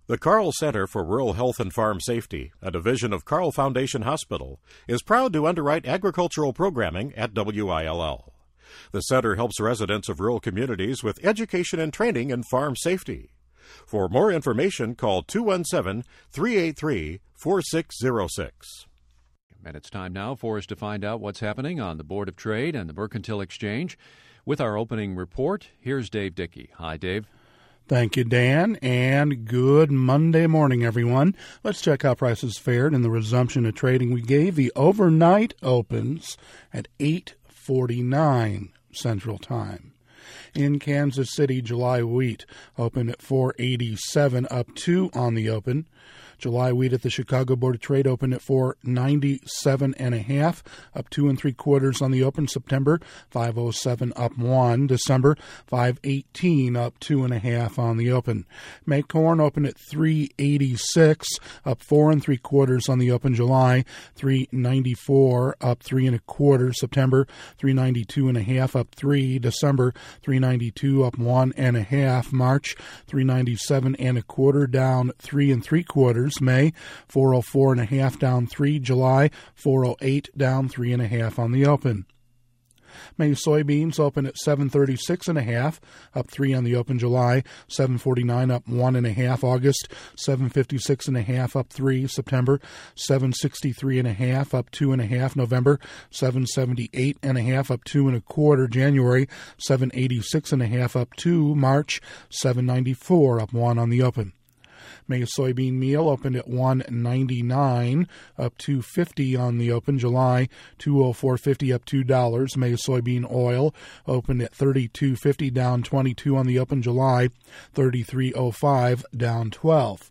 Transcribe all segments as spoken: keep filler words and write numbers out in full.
The Carl Center for Rural Health and Farm Safety, a division of Carl Foundation Hospital, is proud to underwrite agricultural programming at W I L L. The center helps residents of rural communities with education and training in farm safety. For more information, call two one seven, three eight three, four six zero six. And it's time now for us to find out what's happening on the Board of Trade and the Mercantile Exchange. With our opening report, here's Dave Dickey. Hi, Dave. Thank you, Dan, and good Monday morning, everyone. Let's check how prices fared in the resumption of trading. We gave the overnight opens at eight forty-nine Central Time. In Kansas City, July wheat opened at four eighty-seven, up two on the open. July wheat at the Chicago Board of Trade opened at four ninety-seven and a half, up two and three quarters on the open. September five oh seven, up one. December five eighteen, up two and a half on the open. May corn opened at three eighty-six, up four and three quarters on the open. July three ninety-four, up three and a quarter. September three ninety-two and a half, up three. December three ninety-two, up one and a half. March three ninety-seven and a quarter, down three and three quarters. May four oh four and a half, down three. July four oh eight, down three and a half on the open. May soybeans open at seven thirty-six and a half, up three on the open. July seven forty-nine, up one and a half. August seven fifty-six and a half, up three. September seven sixty-three and a half, up two and a half. November seven seventy-eight and a half, up two and a quarter. January seven eighty-six and a half, up two. March seven ninety-four, up one on the open. May soybean meal opened at one ninety-nine, up two fifty on the open. July two oh four fifty, up two dollars. May soybean oil opened at thirty-two fifty, down twenty-two on the open. July thirty-three oh five, down twelve.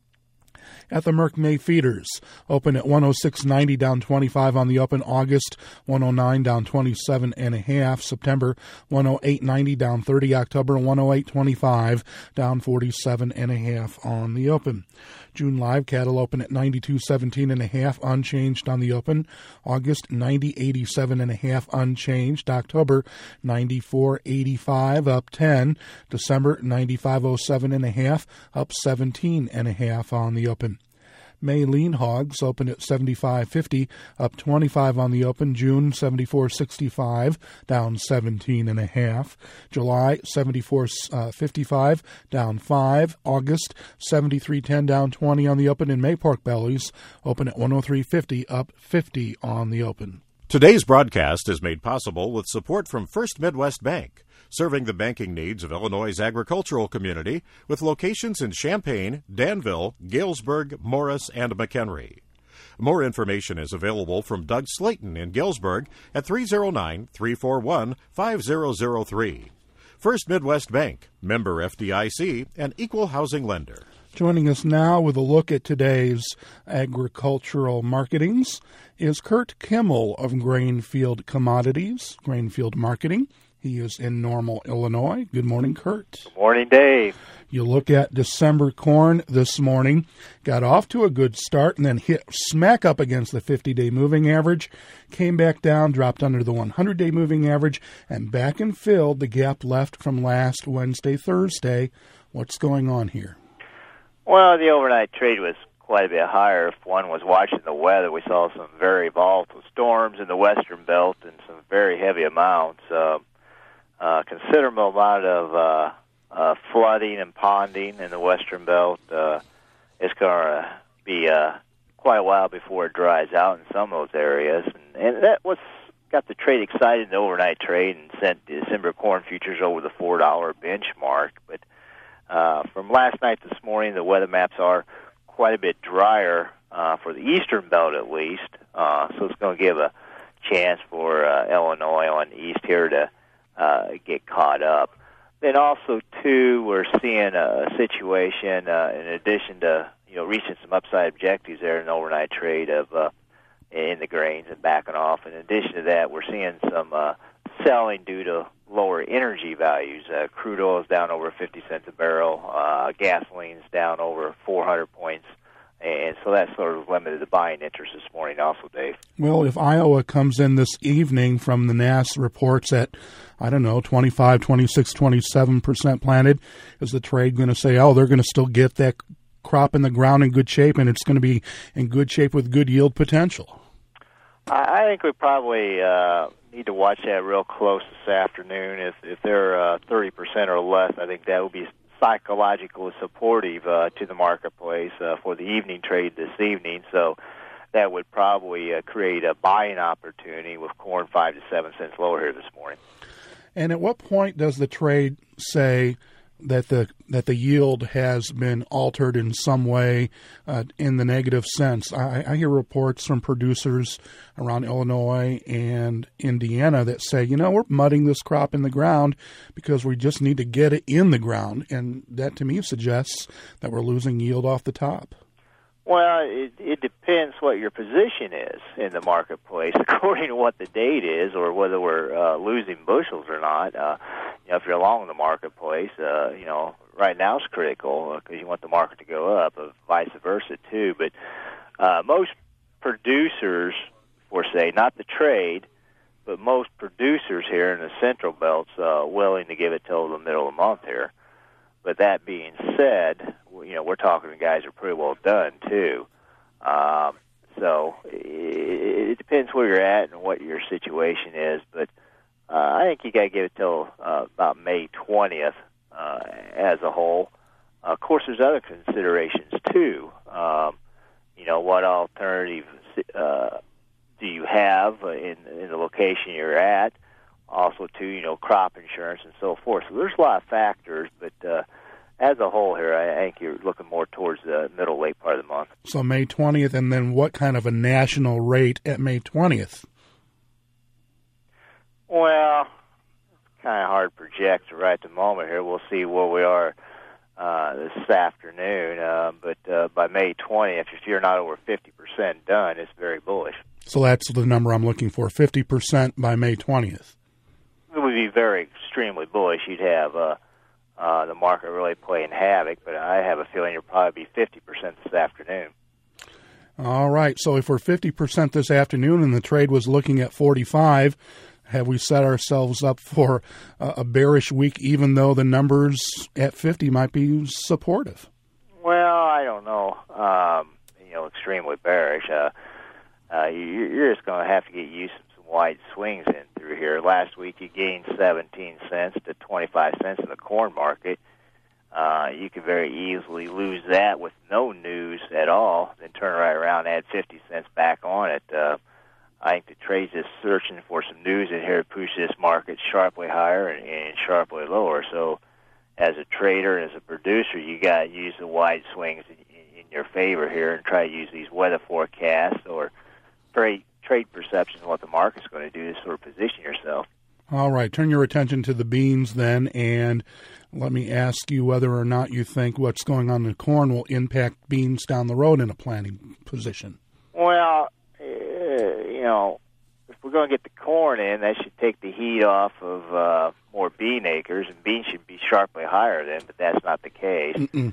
At the Merck May feeders, open at one oh six ninety, down twenty-five on the open. August one oh nine, down twenty-seven and a half. September one oh eight ninety, down thirty. October one oh eight twenty-five, down forty-seven and a half on the open. June live cattle open at ninety-two seventeen and a half, unchanged on the open. August ninety eighty-seven and a half, unchanged. October ninety-four eighty-five, up ten. December ninety-five oh seven and a half, up seventeen and a half on the open. May lean hogs open at seventy-five fifty, up twenty-five on the open. June seventy-four sixty-five, down seventeen and a half. July seventy-four fifty-five, down five. August seventy-three ten, down twenty on the open. And May pork bellies open at one oh three fifty, up fifty on the open. Today's broadcast is made possible with support from First Midwest Bank, serving the banking needs of Illinois' agricultural community with locations in Champaign, Danville, Galesburg, Morris, and McHenry. More information is available from Doug Slayton in Galesburg at three oh nine, three four one, five oh oh three. First Midwest Bank, member F D I C, and equal housing lender. Joining us now with a look at today's agricultural marketings is Kurt Kimmel of Grainfield Commodities, Grainfield Marketing. He is in Normal, Illinois. Good morning, Kurt. Good morning, Dave. You look at December corn this morning, got off to a good start and then hit smack up against the fifty-day moving average, came back down, dropped under the one hundred-day moving average, and back and filled the gap left from last Wednesday, Thursday. What's going on here? Well, the overnight trade was quite a bit higher. If one was watching the weather, we saw some very volatile storms in the western belt and some very heavy amounts. Uh, uh, considerable amount of uh, uh, flooding and ponding in the western belt. Uh, it's going to be uh, quite a while before it dries out in some of those areas. And, and that was got the trade excited in the overnight trade and sent the December corn futures over the four dollar benchmark. But uh, from last night this morning, the weather maps are quite a bit drier uh, for the eastern belt at least, uh, so it's going to give a chance for uh, Illinois on the east here to uh, get caught up. Then also, too, we're seeing a situation, uh, in addition to, you know, reaching some upside objectives there in the overnight trade of uh, in the grains and backing off. In addition to that, we're seeing some uh, selling due to lower energy values. Uh, crude oil is down over fifty cents a barrel. Uh, gasoline's down over four hundred points. And so that sort of limited the buying interest this morning also, Dave. Well, if Iowa comes in this evening from the N A S reports at, I don't know, twenty-five, twenty-six, twenty-seven percent planted, is the trade going to say, oh, they're going to still get that crop in the ground in good shape, and it's going to be in good shape with good yield potential? I think we probably uh, need to watch that real close this afternoon. If if they're uh, thirty percent or less, I think that will be psychologically supportive uh, to the marketplace uh, for the evening trade this evening. So that would probably uh, create a buying opportunity with corn five to seven cents lower here this morning. And at what point does the trade say that the that the yield has been altered in some way uh, in the negative sense? I, I hear reports from producers around Illinois and Indiana that say, you know, we're mudding this crop in the ground because we just need to get it in the ground. And that, to me, suggests that we're losing yield off the top. Well, it, it depends what your position is in the marketplace, according to what the date is, or whether we're uh, losing bushels or not. Uh, you know, if you're long in the marketplace, uh, you know, right now it's critical because uh, you want the market to go up, uh, vice versa too. But uh, most producers, for say, not the trade, but most producers here in the Central Belt's uh, willing to give it till the middle of the month here. But that being said, you know, we're talking to guys who are pretty well done, too. Um, so it, it depends where you're at and what your situation is. But uh, I think you got to give it till uh, about May twentieth uh, as a whole. Uh, of course, there's other considerations, too. Um, you know, what alternative uh, do you have in, in the location you're at? Also, too, you know, crop insurance and so forth. So there's a lot of factors, but uh, as a whole here, I think you're looking more towards the middle, late part of the month. So May twentieth, and then what kind of a national rate at May twentieth? Well, it's kind of hard to project right at the moment here. We'll see where we are uh, this afternoon. Uh, but uh, by May twentieth, if you're not over fifty percent done, it's very bullish. So that's the number I'm looking for, fifty percent by May twentieth. It would be very extremely bullish. You'd have uh, uh, the market really playing havoc, but I have a feeling you'll probably be fifty percent this afternoon. All right, so if we're fifty percent this afternoon and the trade was looking at forty-five, have we set ourselves up for a bearish week, even though the numbers at fifty might be supportive? Well, I don't know. Um, you know, extremely bearish. Uh, uh, you're just going to have to get used to some wide swings in through here. Last week you gained seventeen cents to twenty-five cents in the corn market. Uh, you could very easily lose that with no news at all, then turn right around and add fifty cents back on it. Uh, I think the trade's just searching for some news in here to push this market sharply higher and, and sharply lower. So as a trader and as a producer, you got to use the wide swings in, in your favor here and try to use these weather forecasts or trade, trade perceptions of what the market's going to do to sort of position yourself. All right, turn your attention to the beans then, and let me ask you whether or not you think what's going on in corn will impact beans down the road in a planting position. Well, uh, you know, if we're going to get the corn in, that should take the heat off of uh, more bean acres, and beans should be sharply higher then, but that's not the case.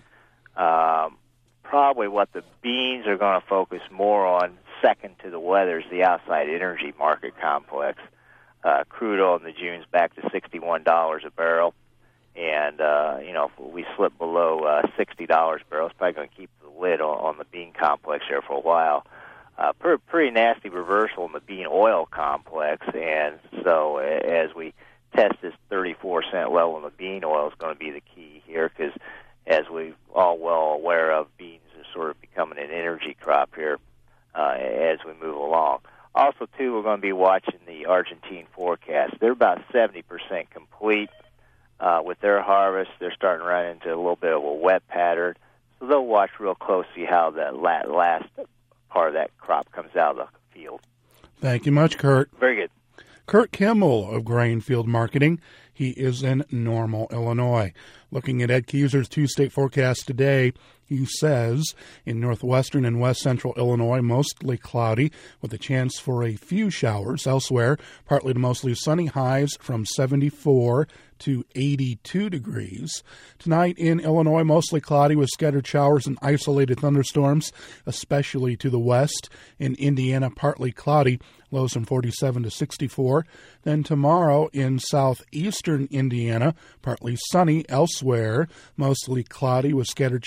Um, probably what the beans are going to focus more on, second to the weather, is the outside energy market complex. Uh, crude oil in the June's back to sixty-one dollars a barrel. And, uh, you know, if we slip below uh, sixty dollars a barrel, it's probably going to keep the lid on, on the bean complex there for a while. Uh, pretty, pretty nasty reversal in the bean oil complex. And so as we test this thirty-four cent level in the bean oil is going to be the key here because, as we're all well aware of, beans are sort of becoming an energy crop here uh, as we move along. Also, too, we're going to be watching the Argentine forecast. They're about seventy percent complete uh, with their harvest. They're starting to run into a little bit of a wet pattern. So they'll watch real closely how that last part of that crop comes out of the field. Thank you much, Kurt. Very good. Kurt Kimmel of Grain Field Marketing. He is in Normal, Illinois. Looking at Ed Keyser's two-state forecast today, he says in northwestern and west central Illinois, mostly cloudy with a chance for a few showers. Elsewhere, partly to mostly sunny, highs from seventy-four to eighty-two degrees. Tonight in Illinois, mostly cloudy with scattered showers and isolated thunderstorms, especially to the west. In Indiana, partly cloudy, lows from forty-seven to sixty-four. Then tomorrow in southeastern Indiana, partly sunny. Elsewhere, mostly cloudy with scattered showers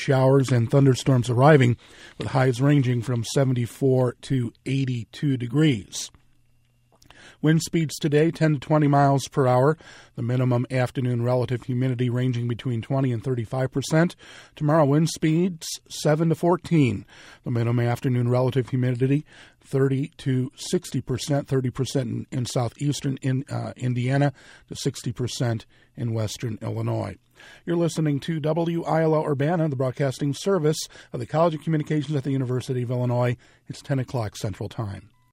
showers and thunderstorms arriving, with highs ranging from seventy-four to eighty-two degrees. Wind speeds today, ten to twenty miles per hour. The minimum afternoon relative humidity ranging between twenty and thirty-five percent. Tomorrow, wind speeds, seven to fourteen. The minimum afternoon relative humidity, thirty to sixty percent. thirty percent in, in southeastern in, uh, Indiana to sixty percent in western Illinois. You're listening to W I L O Urbana, the broadcasting service of the College of Communications at the University of Illinois. It's ten o'clock Central Time.